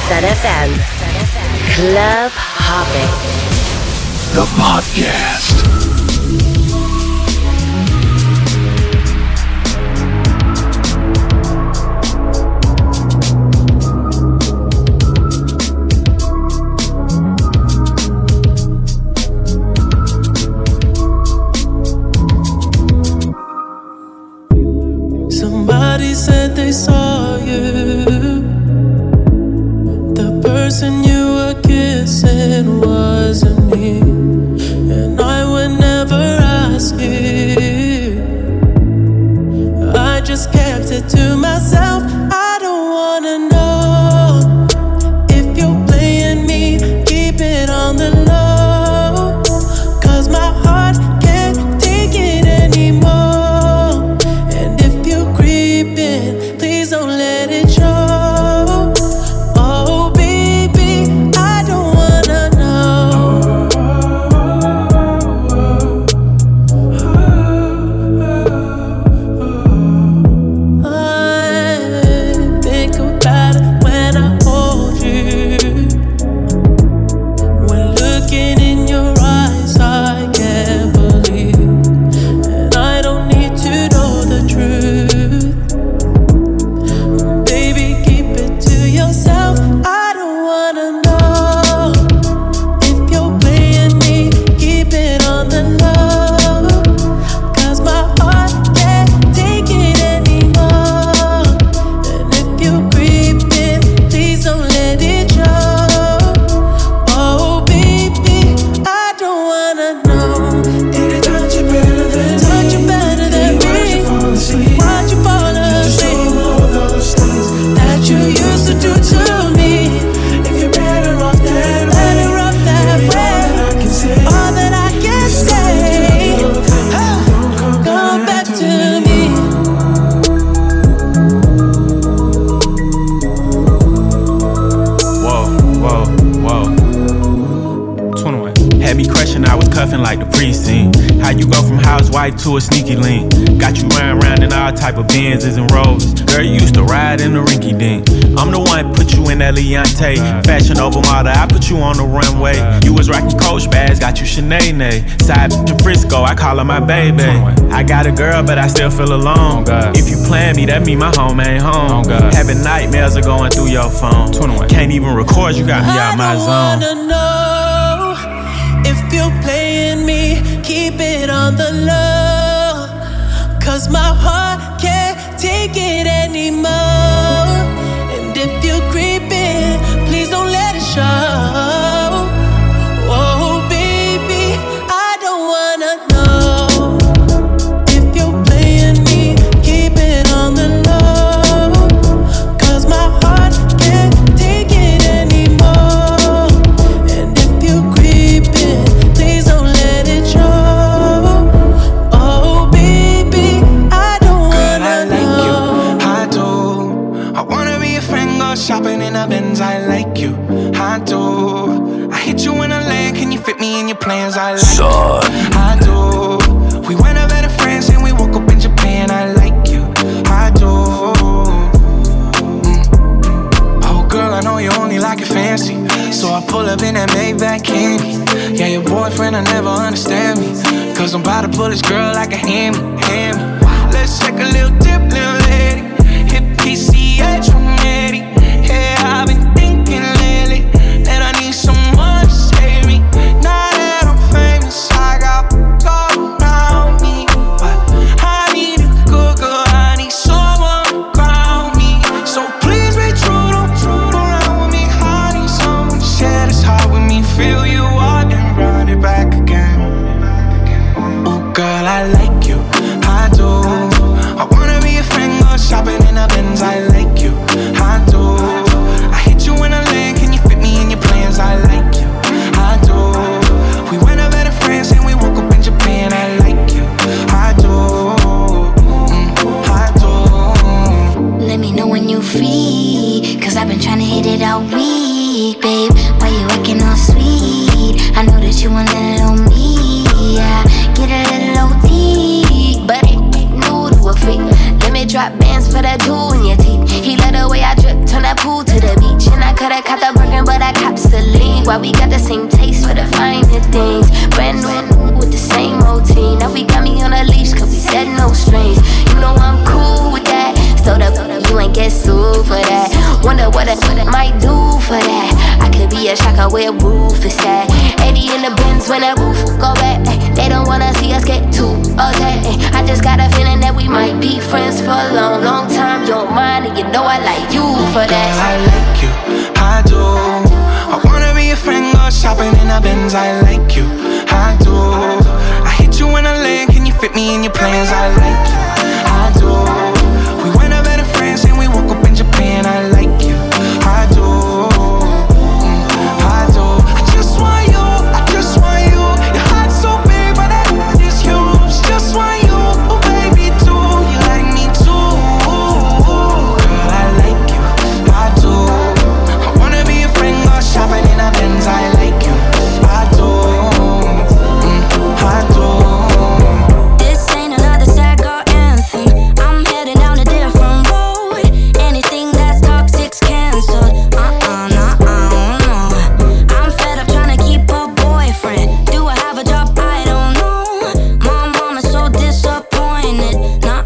Set FM. Club Hopping. The podcast. Somebody said they saw you. The person you were kissing wasn't me, and I would never ask you. I just kept it to myself. I don't wanna know if you're playing me. Keep it on the low, 'cause my heart can't take it anymore. And if you creeping, please don't let it show. Oh baby, I don't wanna know. I think about it when I hold you. When looking in your eyes, I can't believe. And I don't need to know the truth. Baby, keep it to yourself. I don't wanna know if you're playing me. Keep it on the low, 'cause my heart can't take it anymore. And if you're creeping, please don't let it show. Oh baby, I don't wanna know. Did it touch you better than me? Touch you better than me? Why'd you fall asleep? Why'd you fall asleep? All those things that you used to do to me. If you're better off that way, all that I can say, all that I can say. Come back to me. Whoa. 21. Had me crushing, I was cuffing like the precinct. How you go from housewife to a sneaky link? Got you riding around in all type of Benzes and Rolls. Girl, you used to ride in the rinky dink. I'm the one put you in that Leontay. Fashion over model, I put you on the runway. You was rocking Coach bags, got you Sinead. Side in Frisco, I call her my baby. I got a girl, but I still feel alone. If you plan me, that mean my home ain't home. Having nightmares are going through your phone. Can't even record, you got me out my zone. I don't wanna know if you're playing me. Keep it on the low, 'cause my heart can't take it anymore. And if you're creeping, please don't let it show. Oh baby, I don't wanna know if you're playing me. Keep it on the low, 'cause my heart can't take it anymore. And if you're creeping, please don't let it show. Oh baby, I don't wanna know. I do. I wanna be a friend, go shopping in a Benz. I like you. I do. I hit you in a land. Can you fit me in your plans? I like you. I do. We went up better friends and we woke up in Japan. I like you. I do. Oh girl, I know you only like it fancy, so I pull up in that Maybach candy. Yeah, your boyfriend will never understand me, 'cause I'm about to pull this girl like a hand me. Let's take a little dip, little lady. Hit PCH 180. Yeah, I've been thinking lately that I need someone to save me. Now that I'm famous, I got all around me, but I need a good girl. I need someone to ground me. So please be true, don't true around with me. I need someone to share this heart with me. Feel you out and run it back again. Oh girl, I like you. I do. I wanna be a friend, go shopping in a Benz. I like you. I do. I hit you in a land. Can you fit me in your plans? I like you. I do. We went up better friends and we woke up in Japan. I like you. I do. I do. Let me know when you free, 'cause I've been trying to hit it all week, babe. Why you acting all sweet? I know that you want a little me. Yeah, get a little OT, but ain't new to a freak. Let me drop bands for that jewel in your teeth. He let the way I drip, turn that pool to the beach, and I coulda caught the finer things. Brand new with the same routine. Now we got me on a leash cause we said no strings. You know I'm cool with that. So that you ain't get sued for that. Wonder what I might do for that. I could be a shocker where roof is at. 80 in the Benz when that roof go back. They don't wanna see us get too upset. I just got a feeling that we might be friends for a long, long time. You're mine and you know I like you for that. Girl, I like you, I do. I wanna be your friend, go shopping in the Benz. I like you, I do. I hit you in a leg, can you fit me in your plans? I like you, I do. We went up better friends and we woke up in Japan. I like you, I do. I do. I just want you, I just want you. Your heart's so big, but that is huge. Just want you, oh baby, too. You like me too. Girl, I like you, I do. I wanna be your friend, go shopping in a Benz. I like you, I do. I do. This ain't another sad girl anthem. I'm heading down a different road. Anything that's toxic's canceled. No. I'm fed up trying to keep a boyfriend. Do I have a job? I don't know. My mom is so disappointed. No.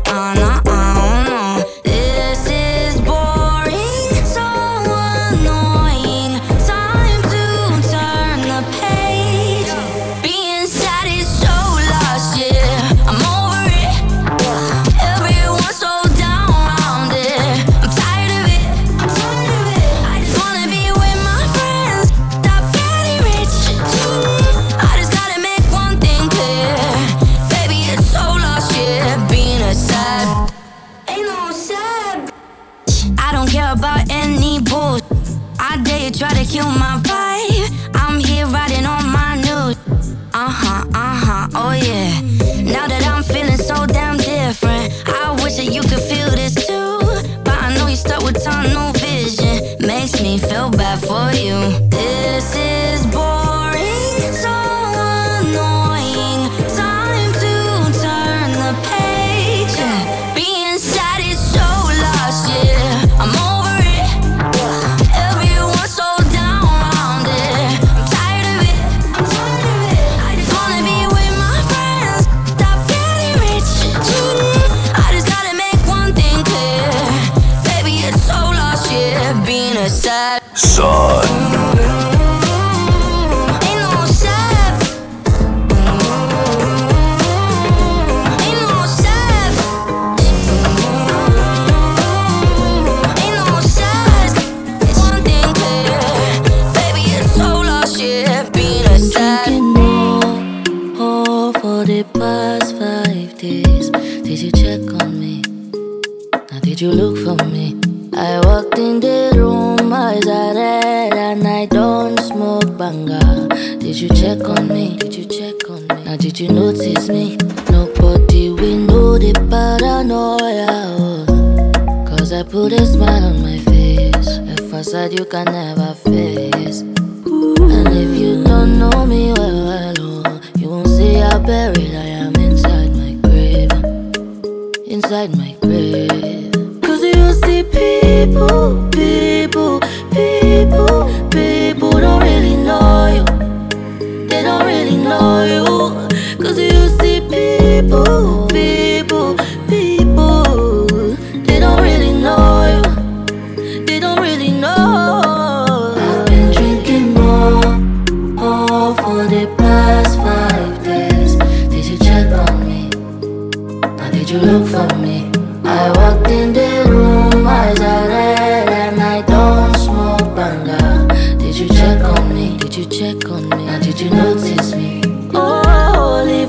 This is boring, so annoying. Time to turn the page. Being sad is so lost, yeah. I'm over it. Everyone's so down around it. I'm tired of it. I just wanna be with my friends. Stop getting rich. I just gotta make one thing clear. Baby, it's so lost, yeah. Being a sad ain't no sad. I don't care about any bull. I dare you try to kill my vibe. I'm here riding on my news. Oh yeah. Now that I'm feeling so damn different, I wish that you could feel this too. But I know you stuck with tunnel vision. Makes me feel bad for you. This is boring, so annoying. Time to turn the page. Being sad is so lost, yeah. I'm over it. Everyone's so down around it. I'm tired of it. I just wanna be with my friends. Stop getting rich. I just gotta make one thing clear. Baby, it's so lost, yeah. Being a sad Son. ain't no sad. Ain't no sad. Ain't no sad. It's one thing clear. Baby, it's so lost, yeah. Being a sad. Oh, for the past 5 days, did you check on me? Now did you look for me? I walked in the room, eyes are red, and I don't smoke banga. Did you check on me? Did you check on me? Now did you notice me? Nobody will know the paranoia. Cause I put a smile on my face, a facade you can never face. And if you don't know me well, you won't see how buried I am inside my grave. Inside my grave. Cause you see people don't really know you. They don't really know you. Cause you see people they don't really know you. They don't really know. I've been drinking more for the past 5 days. Did you check on me? Now did you look for me? I walked in the room, eyes are red, and I don't smoke banga. Did you check on me? Did you check on me? Now did you notice me? Oh, Holy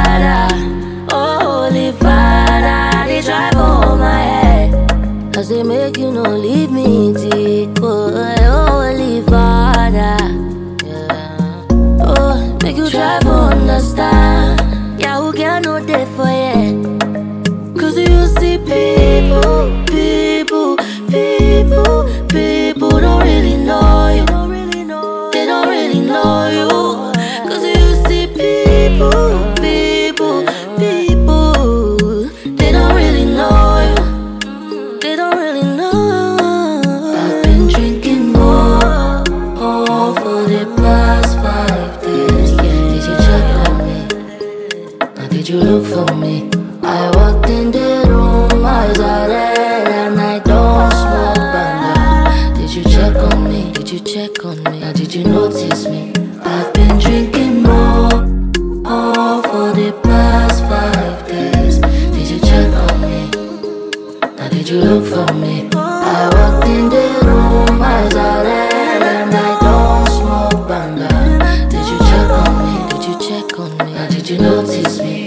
Father, they drive over my head. Cause they make you no leave me deep. Oh, Holy Father, yeah. Oh, make you try to understand. Yeah, who can no day for you? Cause you see people don't really know you. They don't really know you. Cause you see people they don't really know you. They don't really know. I've been drinking more for the past 5 days. you check on me? Now did you notice me? I've been drinking more for the past 5 days. Did you check on me? Now did you look for me? I walked in the room, eyes are red and I don't smoke banga. Did you check on me? Did you check on me? Now did you notice me?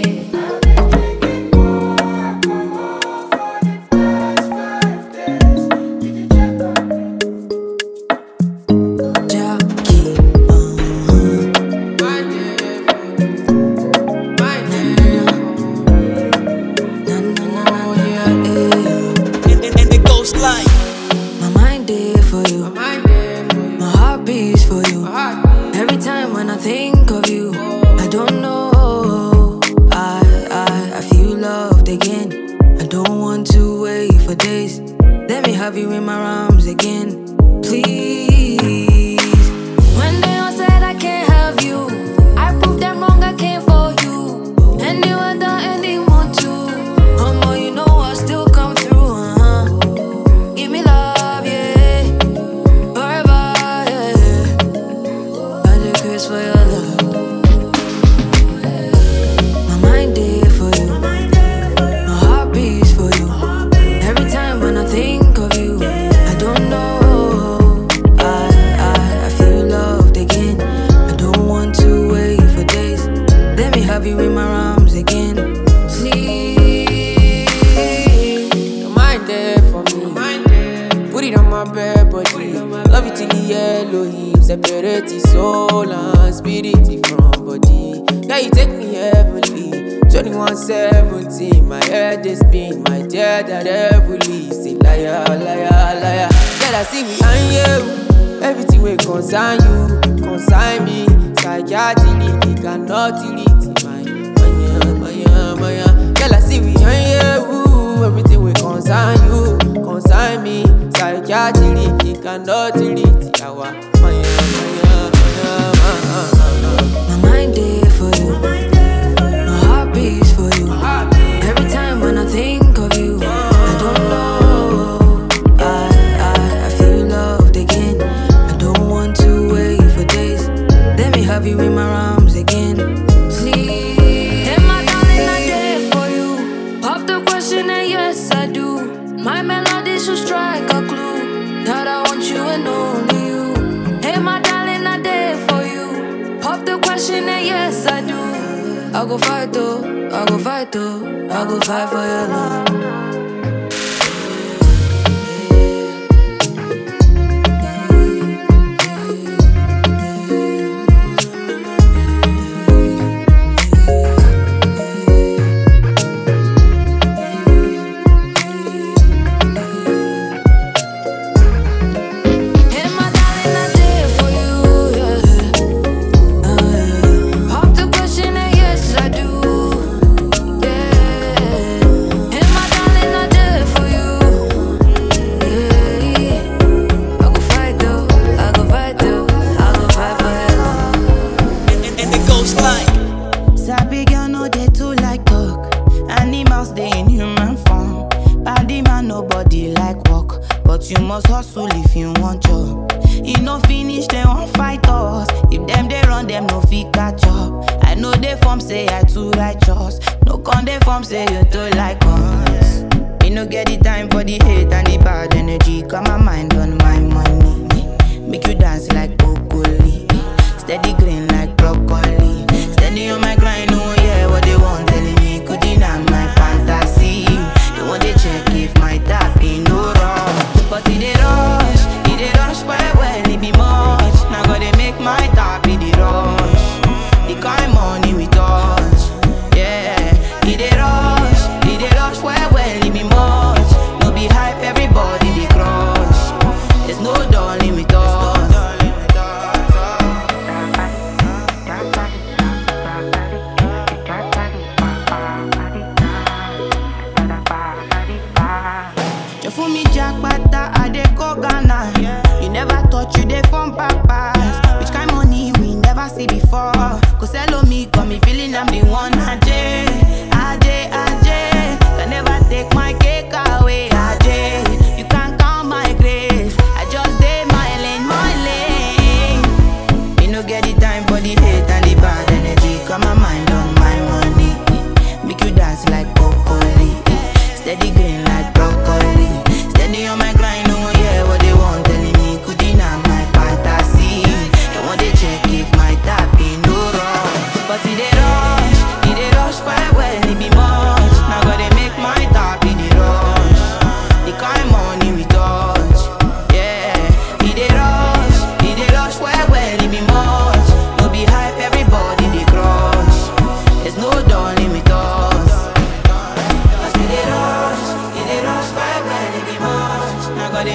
Can never take my cake away. You can count my grace. I just did my lane, my lane.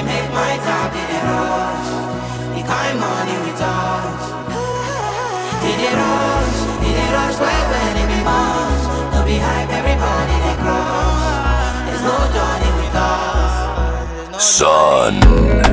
make my top, did it rush? The kind money we touch. Did it rush right when it be much. No be hype, everybody they crush. There's no journey with us. Son.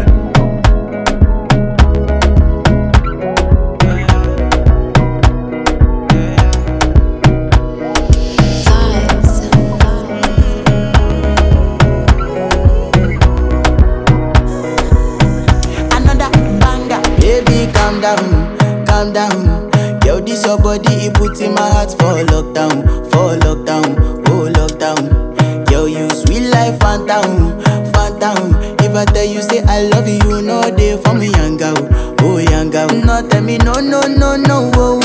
Calm down. Yo, this your body, it puts in my heart for lockdown, oh lockdown. Yo, you sweet life, phantom. If I tell you say I love you, you know they for me, young girl, oh young girl. No tell me no, oh,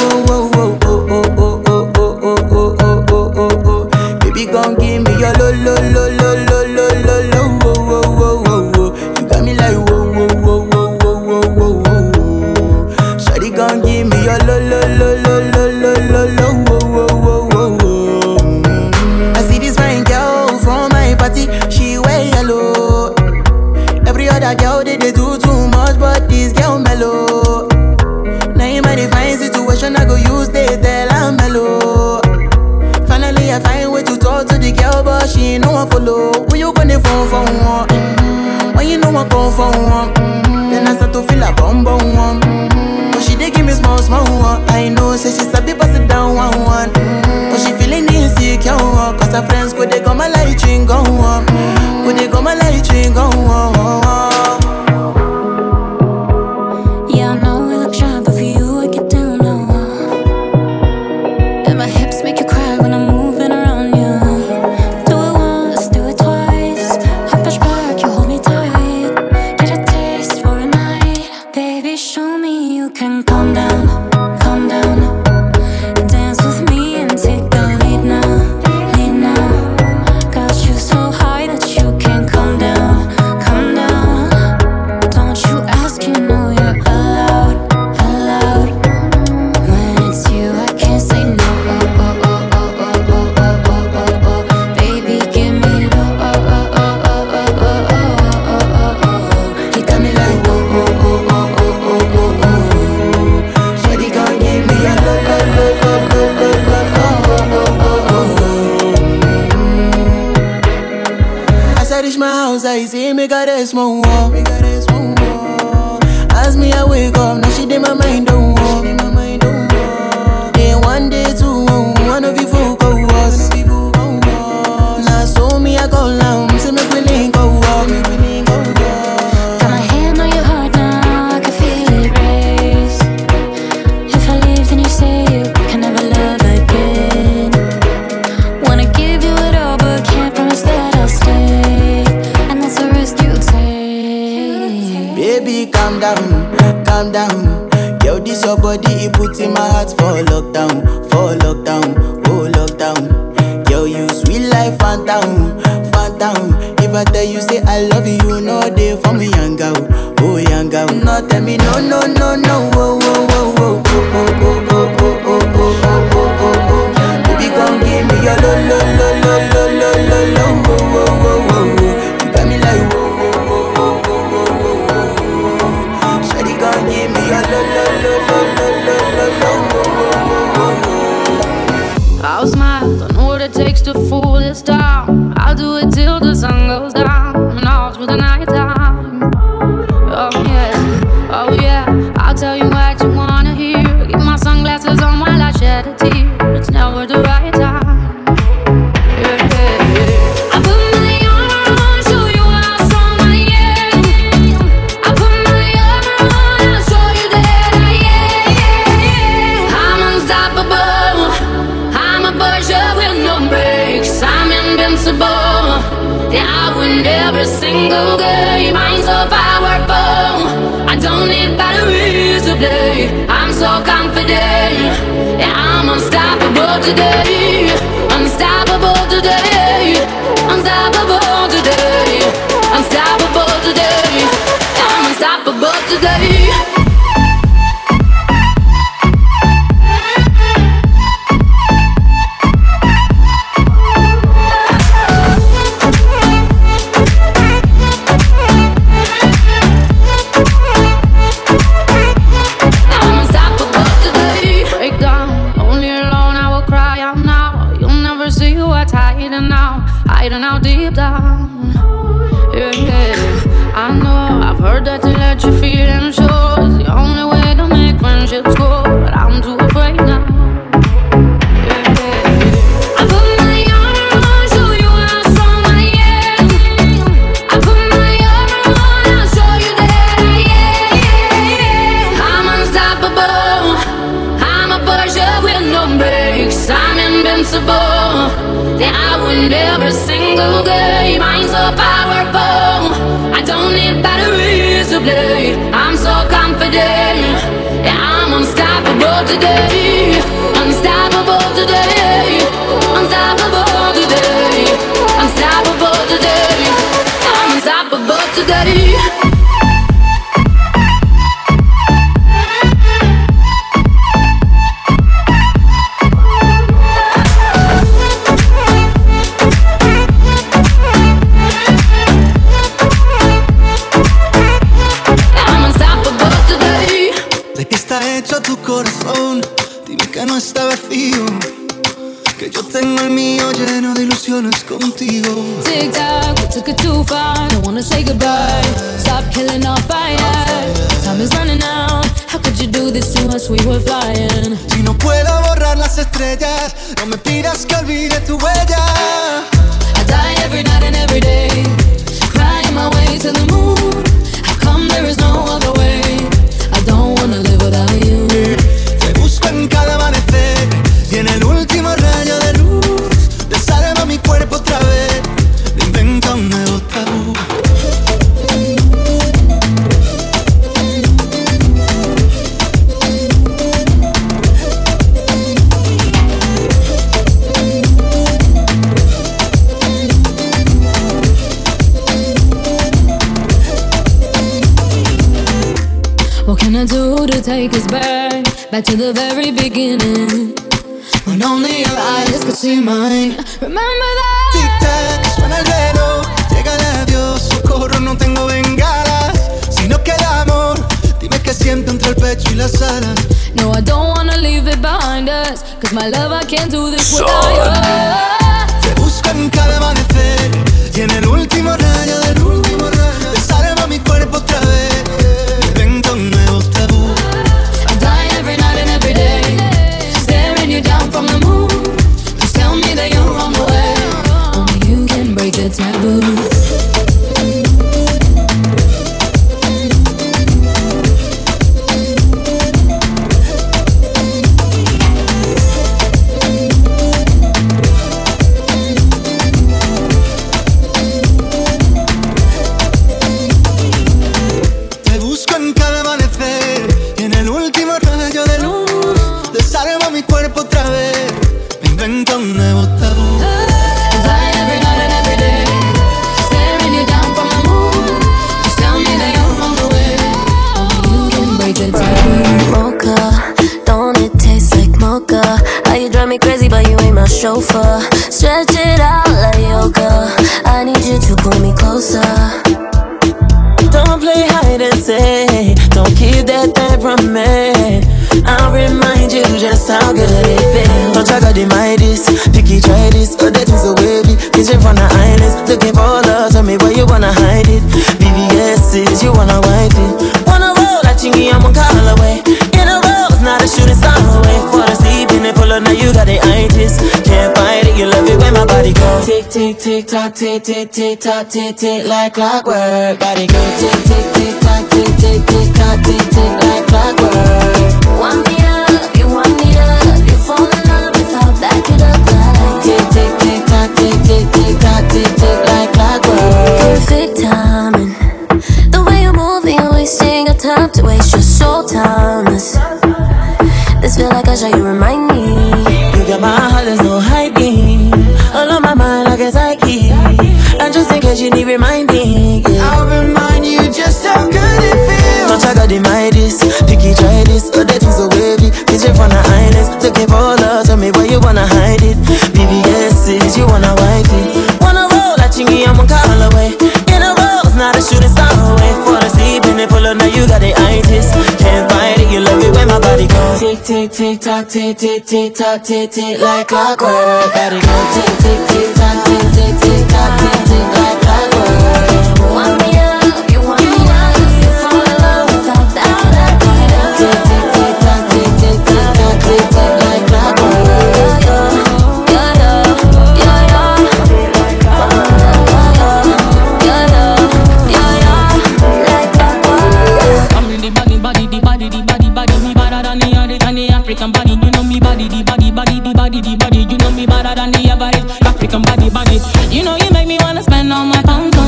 baby, come give me your lo. You got me like whoa. Gon' give me your lo. I see this fine girl from my party, she wear yellow. Every other girl they do too much, but this girl mellow. Now in my fine situation, I go use they tell I'm mellow. Finally I find way to talk to the girl, but she ain't no one follow. Who you gonna phone for one? When you know I come for one, then I start to feel a bum one. She dey give me small one. I know, say she sabi pass it down one. But she feeling insecure, cause her friends go they come a light ring go on. Go they come a light ring go on. Yeah, I know we look shy, but for you I get down low. And my hips make you cry when I'm moving around you. Do it once, do it twice. I push back, you hold me tight. Get a taste for a night. Baby, show me you can calm down. Dance with me and take the lead now. Got you so high that you can't come down. Don't you ask, you know you're allowed. When it's you, I can't say no. Baby, give me the You got me like Shawty gon' give me a lo. As I reach my house, I see me got a small wall. As me I wake up, now she did my mind don't walk. Day one, day two, one of you folk go us. Now so me I go down, see me willing go walk. Got my hand on your heart now, I can feel it race. If I leave, then you say you can never love again. Wanna give you it all, but can't promise that I'll stay. And that's a risk you take. Baby, calm down. Yo, this your body, it puts in my heart for lockdown, oh lockdown. Yo, you sweet life, phantom. If I tell you say I love you, you know they for me, young girl, oh young girl. No tell me no, oh. Baby, come give me your lo. You got me like whoa. Shawty gon' give me your lo. I'll smile, don't know what it takes to fool this town. I'll do it till the sun goes down and all through the night time. Oh yeah, I'll tell you what you wanna hear. Keep my sunglasses on while I shed a tear. It's never the right time. I put my armor on, show you how strong I am. I put my armor on, I'll show you that I am. I'm unstoppable, I'm a pusher with no brakes. I'm invincible, yeah, I win every single game. I'm so powerful, I don't need batteries to play. I'm so confident, yeah, I'm unstoppable today. Unstoppable today. Unstoppable today. Unstoppable today. I'm unstoppable today. to play. I'm so confident. Yeah, I'm unstoppable today. Unstoppable today. Unstoppable today. Unstoppable today. I'm unstoppable today. Hecho tu corazón, dime que no está vacío, que yo tengo el mío lleno de ilusiones contigo. Tic tac, we took it too far. Don't wanna say goodbye. Stop killing our fire. Time is running out. How could you do this to us? We were flying. Si no puedo borrar las estrellas, no me pidas que olvide tu huella. I die every night and every day, crying my way to the moon. How come there is no other way? I don't wanna live without you. Te busco en cada amanecer y en el último rayo de luz desarma mi cuerpo otra vez, me inventa un nuevo tabú. What can I do to take us back to the very beginning, when only your eyes could see mine? Remember that? Tic-tac, suena el reloj, llega el adiós, socorro, no tengo bengalas. Si no queda amor, dime qué siento entre el pecho y las alas. No, I don't wanna leave it behind us, cause my love, I can't do this without you. Te busco en cada amanecer y en el último rayo del último rayo desarma mi cuerpo otra vez, me invento un nuevo tabú. I die every night and every day, staring you down from the moon. Just tell me that you're on the way. Only you can break the taboo. Chauffeur, stretch it out like yoga. I need you to pull me closer. Don't play hide and seek, don't keep that thing from me. I'll remind you just how good it feels. Don't try to deny this, picky try this, but that is so wavy. Vision from the islands, looking for love, tell me where you wanna hide it. BBS is, you wanna wipe it. Wanna roll like chingy, I'm one call away. In a row, it's not a shooting star away. For the sleeping and full of now you got the itis. Can't fight it, you love it when my body goes tick, tick, tick, tock, tick, tick, tick, tock, tick, tick, like clockwork. Body go tick, tick, tick, tock, tick, tick, tick, tock, tick, tick, like clockwork. Want me up, you want me up, you fall in love without back it up like tick, tick, tick, tock, tick, tick, tick, tock, tick, tick, like clockwork. Perfect timing, the way you move, you're wasting your time to waste your soul timeless. This feel like a show, you remind me. You got my heart, there's no hiding. All on my mind like a psyche. And just in case you need reminding, yeah. I'll remind you just how good it feels. Don't try to deny this, picky try this, but that is so wavy. Vision from the islands, looking for love, tell me where you wanna hide it. BBS is, you wanna wipe it. Wanna roll like chingy, I'm one call away. In a row, it's not a shooting star away. For the sleeping and full of now you got the itis. Can't fight it, you love it when my body goes tick, tick, tick, tock, tick, tick, tick, tock, tick, tick, like clockwork. Body go tick, tick, tick, tock, tick, tick, tick, tock, tick, tick, like clockwork. Want me up, you want me up, you fall in love without that. Tick, tick, tick, tock, tick, tick, tick, tock, tick, tick, like clockwork. African body, you know me body, the body, you know me better than the average African body. You know you make me wanna spend all my pounds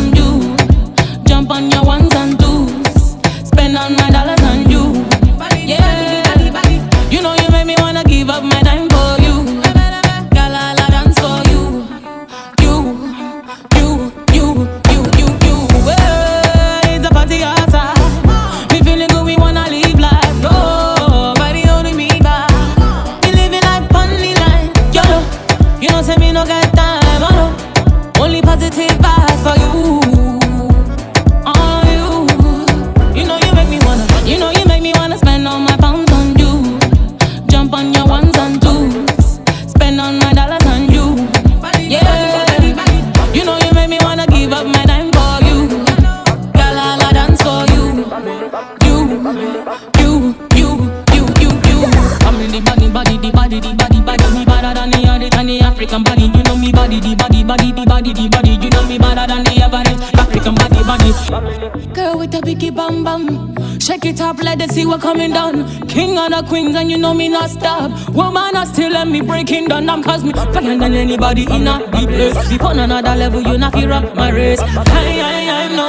spend all my dollars on you. Yeah, you know you make me wanna give up my time for you. Girl, I'll dance for you. You. Well, it's a party outside. We feeling good, we wanna live life. Nobody holding me back. We living life on the line. YOLO, you know say me no get time. Oh no, only positive vibes for you. You know you make me wanna spend all my pounds on you. Jump on your ones and twos. Spend all my dollars on you. Yeah. You know you make me wanna give up my time for you. Girl, I'll dance for you. You. I'm really the body. Me better than the African body. You know me body. You know me better than the average African body. Girl with a biggie bam bam. Shake it up, let us see what coming down. King and the queens, and you know me not stop. Woman, I still let me breaking down. I'm cause me finer than anybody in a deep place. Before another level, you not fear up my race. I'm